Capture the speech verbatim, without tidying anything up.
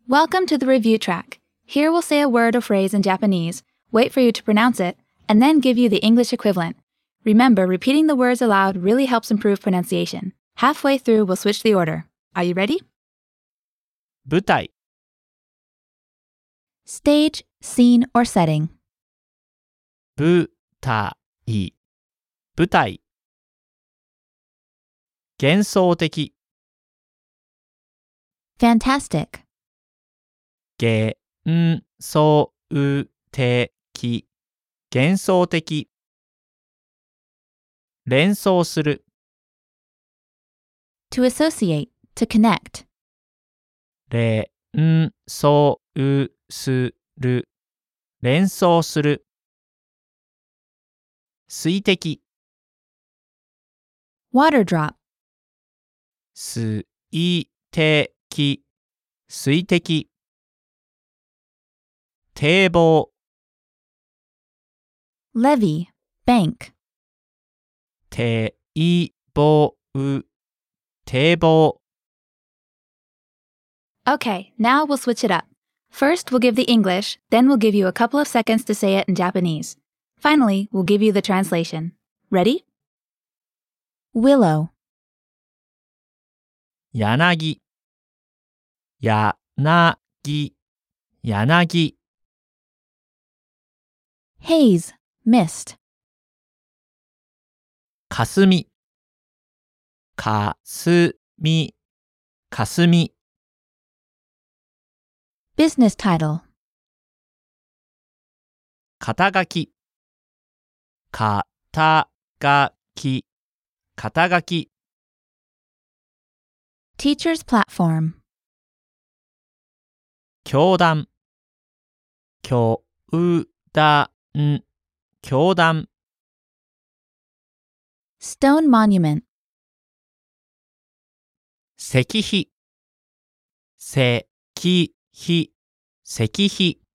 Welcome to the review track. Here we'll say a word or phrase in Japanese, wait for you to pronounce it, and then give you the English equivalent. Remember, repeating the words aloud really helps improve pronunciation. Halfway through, we'll switch the order. Are you ready? 舞台 Stage, scene, or setting. 舞台舞台幻想的 Fantastic. 幻想的幻想的連想する To associate, to connect. 連想する連想する水滴 Water drop. 水滴水滴堤防 Levee, bank. 堤防堤防 Okay, now we'll switch it up. First, we'll give the English, then we'll give you a couple of seconds to say it in Japanese. Finally, we'll give you the translation. Ready? Willow. 柳柳柳 Haze, mist. かすみかすみかすみ Business title. 肩書き肩書き肩書き Teacher's platform. 教団教団教団 Stone monument. 石碑石碑石碑